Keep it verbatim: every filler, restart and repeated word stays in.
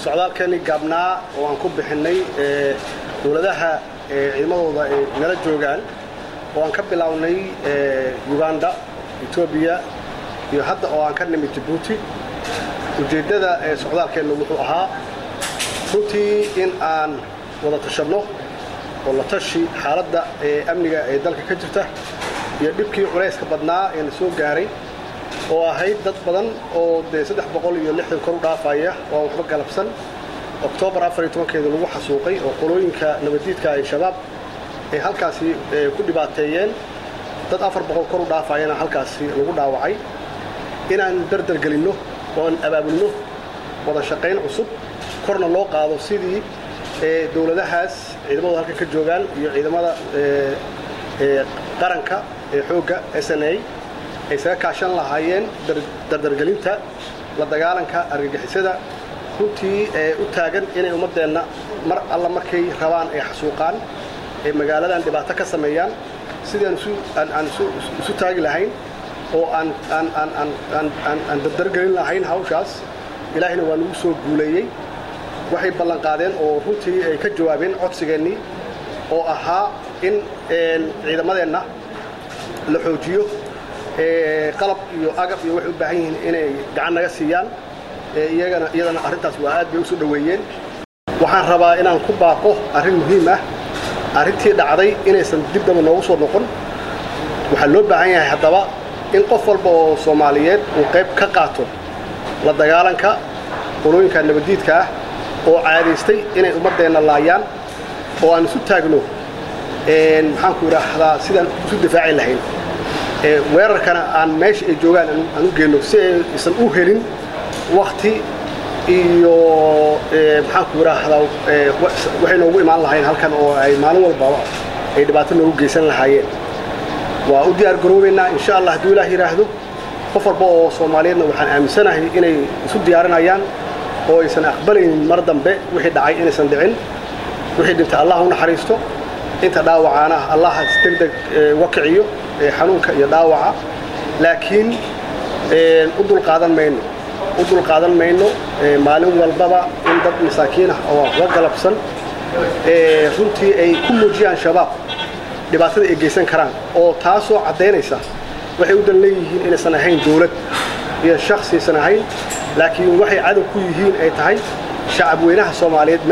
socdaalkani gaabnaa oo aan ku bixinay ee dawladaha ee ciidamadooda ay nala joogaan oo aan ka bilownay ee Uganda, Ethiopia iyo hadda oo aan ka nimid Djibouti ujeedada ee socdaalkeenu wuxuu ahaa runtii in aan wada tashano oo la tashi xaaladda ee amniga ee dalka ka jirta iyo dhibkii culayska badnaa ee soo gaaray oo ahayd dad badan oo saddex boqol iyo lixdan kor u dhaafaya oo waxba galabsan October afar iyo toban-keeda lagu xasuuqay oo qolooyinka nabadiidka ay shabaab ee halkaasi ku dhibaateeyeen dad afar boqol kor u dhaafayana halkaasi lagu dhaawacay inaan dardar gelino oo aan abaabulno wada shaqayn cusub korna loo qaado sidii ee dawladahaas ciidamada halka ka joogan iyo ciidamada ee ee qaranka ee xooga S N A ay saga kaashan lahaayeen dardargelinta la dagaalanka argagixisada runtii ee u taagan inay ummadeena mar alla markay rabaan ay xasuuqaan ee magaaladan dhibaato ka sameeyaan sidaan isu aan isu taagi lahayn oo aan aan aan aan aan aan dardargelin lahayn hawshaas ilaahina waa nagu soo guuleeyay waxay ballan qaadeen oo runtii ay ka jawaabeen codsigeennii oo ahaa in ciidamadeena la xoojiyo ee qalab iyo agab iyo wax u baahan yihiin inay gacan naga siiyaan ee iyagana iyadana arintaas waa aad bay u soo dhaweeyeen waxaan rabaa inaan ku baaqo arrin muhiim ah arrintii dhacday inaysan dib daba noogu soo noqon waxa loo baahan yahay hadaba in qof walba oo Soomaaliyeed uu qayb ka qaato la dagaalanka qolooyinka nabadiidka ah oo caadaystay inay ummadeena laayaan oo aan isu taagno ee maxaan ku raahdaa sidaan isu difaaci lahayn ee weerarkana aan meesha ay joogaan aan u geeno si aysan u helin waqti iyo ee maxaan ku raahdaa ee waxay noogu imaan lahayn halkan oo ay maalin walba ay dhibaato noogu geysan lahaayeen waa u diyaar garoobeynaa insha Allah hadii Ilaahay yiraahdo qof walba oo Soomaaliyeedna waxaan aaminsanahay inay isu diyaarinayaan oo aysan aqbalayn mar dambe wixii dhacay inaysan dhicin wixii dhintay Allah u naxariisto inta dhaawacana Allah degdeg waqciyo xanuunka iyo dhaawaca laakiin ee u dul qaadan mayno u dul qaadan mayno maalin walbaba in dad masaakiin ah oo wax galabsan ee runtii ay ku muujiyaan shabaab dhibaatada ay geysan karaan oo taasoo cadeynaysa waxay u dan leeyihiin inaysan ahayn dawlad iyo shakhsi san ahayn laakiin waxay cadow ku yihiin ay tahay shacab weynaha Soomaaliyeed